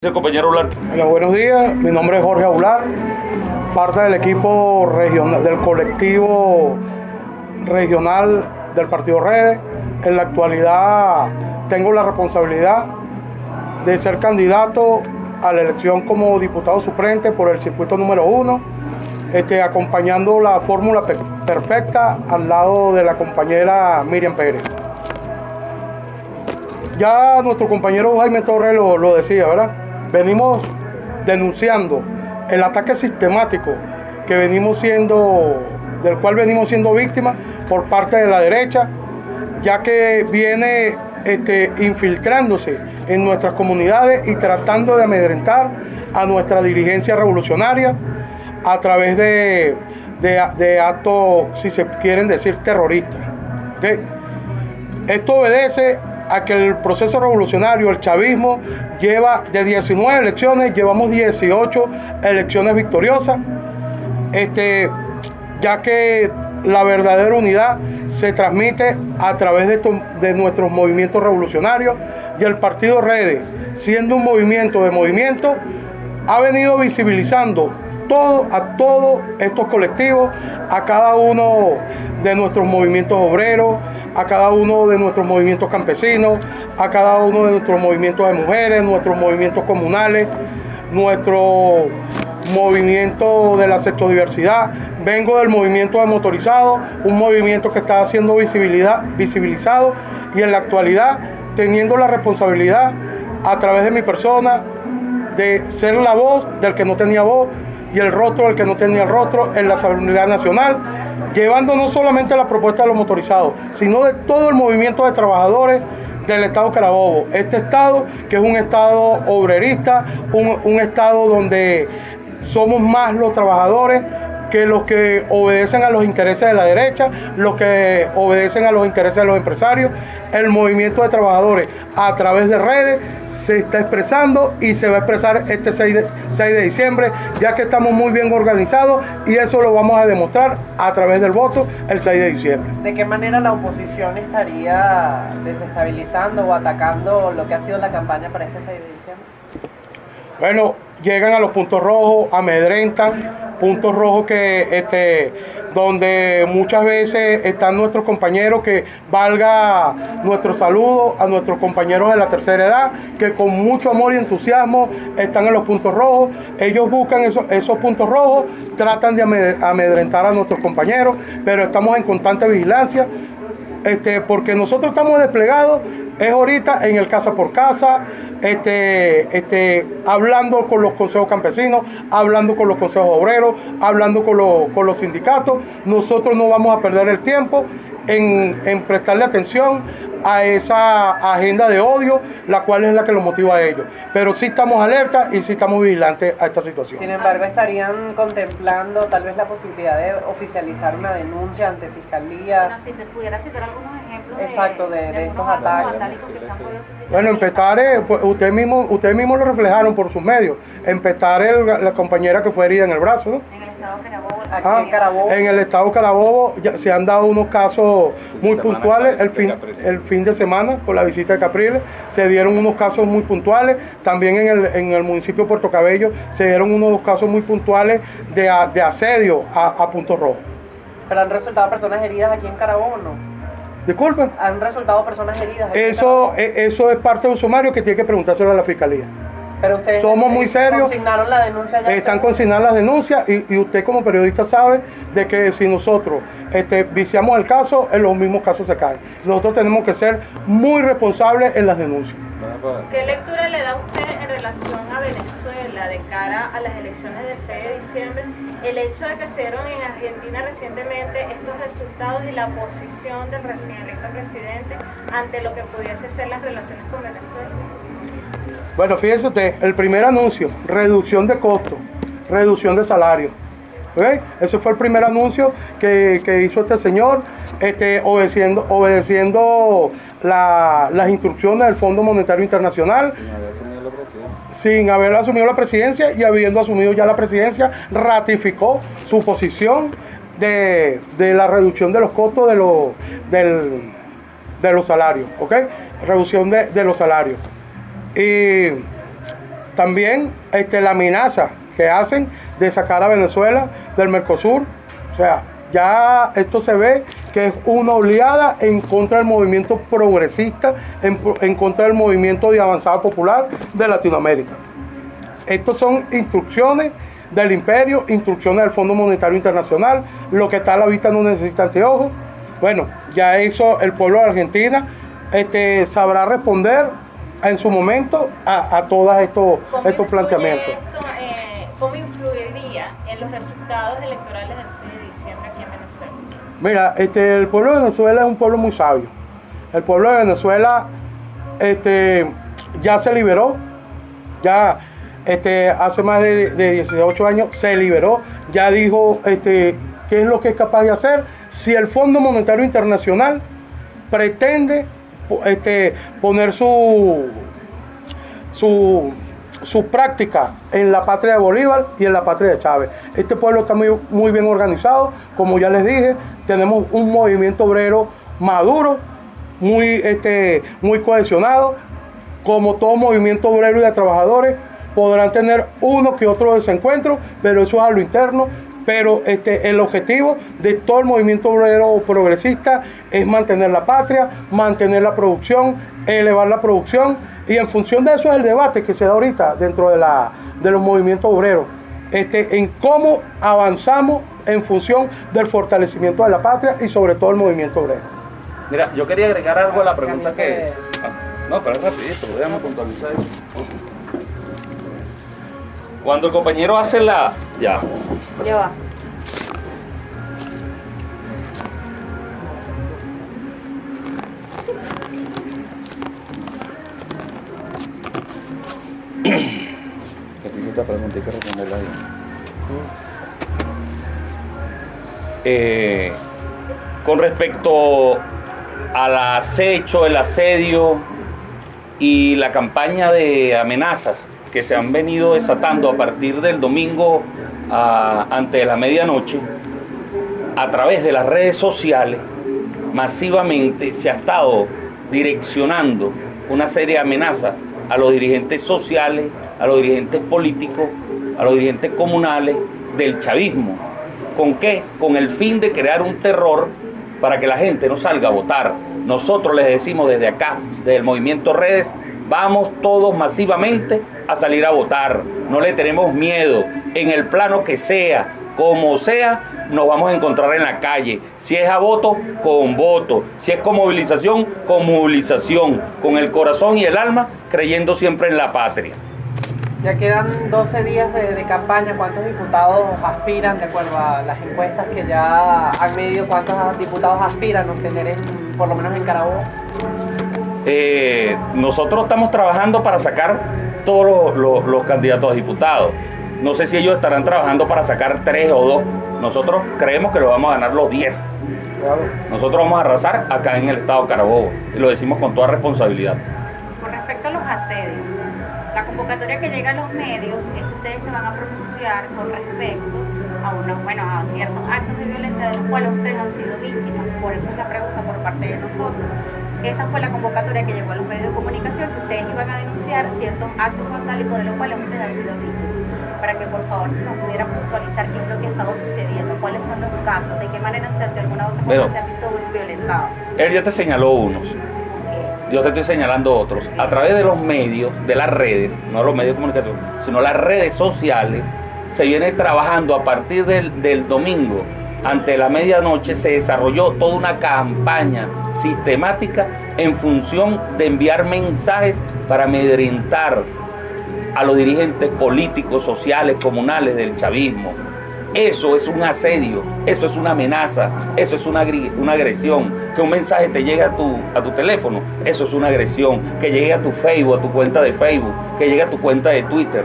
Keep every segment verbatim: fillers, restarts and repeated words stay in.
El compañero Aular. Bueno, buenos días, mi nombre es Jorge Aular, parte del equipo regional, del colectivo regional del Partido Redes. En la actualidad tengo la responsabilidad de ser candidato a la elección como diputado suplente por el circuito número uno, este, acompañando la fórmula pe perfecta al lado de la compañera Miriam Pérez. Ya nuestro compañero Jaime Torres lo, lo decía, ¿verdad? Venimos denunciando el ataque sistemático que venimos siendo, del cual venimos siendo víctimas por parte de la derecha, ya que viene este, infiltrándose en nuestras comunidades y tratando de amedrentar a nuestra dirigencia revolucionaria a través de, de, de actos, si se quieren decir, terroristas. ¿Okay? Esto obedece a que el proceso revolucionario, el chavismo, lleva de diecinueve elecciones, llevamos dieciocho elecciones victoriosas, este, ya que la verdadera unidad se transmite a través de, de nuestros movimientos revolucionarios, y el Partido Redes, siendo un movimiento de movimiento, ha venido visibilizando todo, a todos estos colectivos, a cada uno de nuestros movimientos obreros, a cada uno de nuestros movimientos campesinos, a cada uno de nuestros movimientos de mujeres, nuestros movimientos comunales, nuestro movimiento de la sexodiversidad. Vengo del movimiento de motorizado, un movimiento que está siendo visibilidad, visibilizado, y en la actualidad teniendo la responsabilidad a través de mi persona de ser la voz del que no tenía voz y el rostro del que no tenía el rostro en la Asamblea Nacional, llevando no solamente la propuesta de los motorizados, sino de todo el movimiento de trabajadores del Estado Carabobo. Este Estado, que es un Estado obrerista, un, un Estado donde somos más los trabajadores que los que obedecen a los intereses de la derecha, los que obedecen a los intereses de los empresarios. El movimiento de trabajadores a través de redes se está expresando y se va a expresar este seis de diciembre, ya que estamos muy bien organizados, y eso lo vamos a demostrar a través del voto el seis de diciembre. ¿De qué manera la oposición estaría desestabilizando o atacando lo que ha sido la campaña para este seis de diciembre? Bueno, llegan a los puntos rojos, amedrentan, puntos rojos que este, donde muchas veces están nuestros compañeros, que valga nuestro saludo a nuestros compañeros de la tercera edad, que con mucho amor y entusiasmo están en los puntos rojos. Ellos buscan esos, esos puntos rojos, tratan de amedrentar a nuestros compañeros, pero estamos en constante vigilancia, este, porque nosotros estamos desplegados, es ahorita en el casa por casa, este, este, hablando con los consejos campesinos, hablando con los consejos obreros, hablando con, lo, con los sindicatos. Nosotros no vamos a perder el tiempo en, en prestarle atención a esa agenda de odio, la cual es la que los motiva a ellos. Pero sí estamos alerta y sí estamos vigilantes a esta situación. Sin embargo, estarían contemplando tal vez la posibilidad de oficializar una denuncia ante Fiscalía. Bueno, si te pudiera citar algunos ejemplos. Exacto, de, de, de estos ataques. Bueno, en Petare, pues, usted mismo, ustedes mismos lo reflejaron por sus medios. En Petare, la compañera que fue herida en el brazo, ¿no? En el estado Carabobo. Aquí ah, en Carabobo. En el estado Carabobo ya se han dado unos casos muy puntuales. El fin, el fin de semana, por la visita de Capriles, se dieron unos casos muy puntuales. También en el, en el municipio de Puerto Cabello se dieron unos casos muy puntuales de, de asedio a, a puntos rojos. ¿Pero han resultado personas heridas aquí en Carabobo o no? Disculpen. ¿Han resultado personas heridas aquí Eso, en eso es parte de un sumario que tiene que preguntárselo a la Fiscalía. Pero ustedes somos muy serios. Consignaron la denuncia ya. Están consignadas las denuncias, y, y usted como periodista sabe de que si nosotros este, viciamos el caso, en los mismos casos se caen. Nosotros tenemos que ser muy responsables en las denuncias. ¿Qué lectura le da usted en relación a Venezuela de cara a las elecciones del seis de diciembre? El hecho de que se dieron en Argentina recientemente estos resultados y la posición del recién electo presidente ante lo que pudiese ser las relaciones con Venezuela. Bueno, fíjese usted, el primer anuncio, reducción de costos, reducción de salario. ¿Okay? Ese fue el primer anuncio que, que hizo este señor, este, obedeciendo, obedeciendo la, las instrucciones del Fondo Monetario Internacional. Sin haber asumido la presidencia, y habiendo asumido ya la presidencia, ratificó su posición de, de la reducción de los costos de, lo, del, de los salarios, ¿ok? Reducción de, de los salarios. Y También este, la amenaza que hacen de sacar a Venezuela del Mercosur. O sea, ya esto se ve que es una oleada en contra del movimiento progresista, en, en contra del movimiento de avanzada popular de Latinoamérica. Estas son instrucciones del imperio, instrucciones del Fondo Monetario Internacional. Lo que está a la vista no necesita anteojos. Bueno, ya eso el pueblo de Argentina este, sabrá responder en su momento a, a todos estos, estos planteamientos. Esto, eh, ¿Cómo influiría en los resultados electorales del seis de diciembre aquí en Venezuela? Mira, este, el pueblo de Venezuela es un pueblo muy sabio. El pueblo de Venezuela este, ya se liberó, ya este, hace más de, de dieciocho años se liberó, ya dijo este, qué es lo que es capaz de hacer. Si el Fondo Monetario Internacional pretende este, poner su, su, su práctica en la patria de Bolívar y en la patria de Chávez. Este pueblo está muy, muy bien organizado, como ya les dije, tenemos un movimiento obrero maduro, muy, este, muy cohesionado. Como todo movimiento obrero y de trabajadores, podrán tener uno que otro desencuentro, pero eso es a lo interno. Pero este, el objetivo de todo el movimiento obrero progresista es mantener la patria, mantener la producción, elevar la producción, y en función de eso es el debate que se da ahorita dentro de, la, de los movimientos obreros, este, en cómo avanzamos en función del fortalecimiento de la patria y sobre todo el movimiento obrero. Mira, yo quería agregar algo a la pregunta que... No, pero es rapidito, déjame puntualizar eso. Cuando el compañero hace la... Ya. Ya va. Esta pregunta hay que responderla ahí. Eh, con respecto al acecho, el asedio y la campaña de amenazas que se han venido desatando a partir del domingo a, ante la medianoche, a través de las redes sociales, masivamente se ha estado direccionando una serie de amenazas a los dirigentes sociales, a los dirigentes políticos, a los dirigentes comunales del chavismo. ¿Con qué? Con el fin de crear un terror para que la gente no salga a votar. Nosotros les decimos desde acá, desde el movimiento Redes, vamos todos masivamente a salir a votar. No le tenemos miedo. En el plano que sea, como sea, nos vamos a encontrar en la calle. Si es a voto, con voto. Si es con movilización, con movilización. Con el corazón y el alma, creyendo siempre en la patria. Ya quedan doce días de, de campaña. ¿Cuántos diputados aspiran, de acuerdo a las encuestas que ya han medido, cuántos diputados aspiran a obtener, en, por lo menos en Carabobo? Eh, nosotros estamos trabajando para sacar todos los, los, los candidatos a diputados. No sé si ellos estarán trabajando para sacar tres o dos. Nosotros creemos que lo vamos a ganar los diez. Nosotros vamos a arrasar acá en el estado de Carabobo, y lo decimos con toda responsabilidad. Con respecto a los asedios, la convocatoria que llega a los medios es que ustedes se van a pronunciar con respecto a unos, bueno, a ciertos actos de violencia de los cuales ustedes han sido víctimas. Por eso es la pregunta por parte de nosotros. Esa fue la convocatoria que llegó a los medios de comunicación, que ustedes iban a denunciar ciertos actos vandálicos de los cuales ustedes han sido víctimas. Para que por favor se nos pudiera puntualizar qué es lo que ha estado sucediendo, cuáles son los casos, de qué manera se, de alguna u otra forma se han visto violentados. Él ya te señaló unos. Yo te estoy señalando otros. A través de los medios, de las redes, no los medios de comunicación, sino las redes sociales, se viene trabajando a partir del, del domingo, ante la medianoche, se desarrolló toda una campaña sistemática en función de enviar mensajes para amedrentar a los dirigentes políticos, sociales, comunales del chavismo. Eso es un asedio, eso es una amenaza, eso es una, una agresión. Que un mensaje te llegue a tu, a tu teléfono, eso es una agresión. Que llegue a tu Facebook, a tu cuenta de Facebook, que llegue a tu cuenta de Twitter.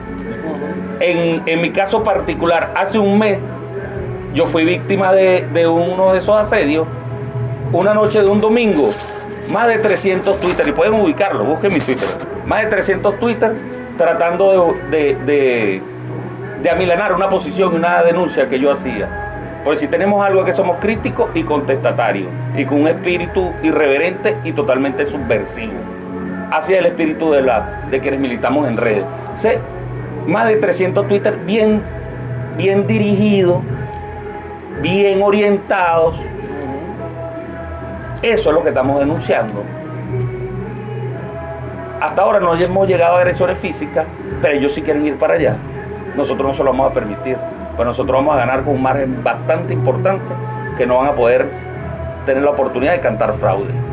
En, en mi caso particular, hace un mes, yo fui víctima de, de uno de esos asedios. Una noche de un domingo, más de trescientos Twitter, y pueden ubicarlo, busquen mi Twitter, más de trescientos Twitter tratando de... de, de de amilanar una posición y una denuncia que yo hacía. Porque si tenemos algo que somos críticos y contestatarios, y con un espíritu irreverente y totalmente subversivo, hacia el espíritu de, la, de quienes militamos en redes. ¿Sí? Más de trescientos Twitter bien, bien dirigidos, bien orientados. Eso es lo que estamos denunciando. Hasta ahora no hemos llegado a agresiones físicas, pero ellos sí quieren ir para allá. Nosotros no se lo vamos a permitir, pues nosotros vamos a ganar con un margen bastante importante que no van a poder tener la oportunidad de cantar fraude.